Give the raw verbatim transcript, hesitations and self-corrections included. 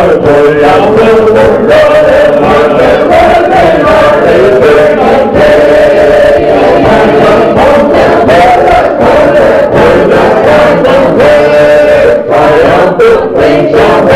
tôi là vương một lối lên mọi người với cây hoa để tôi non thế mà chẳng không thể bớt lại thôi tôi là con con quê phải ông tước mình cho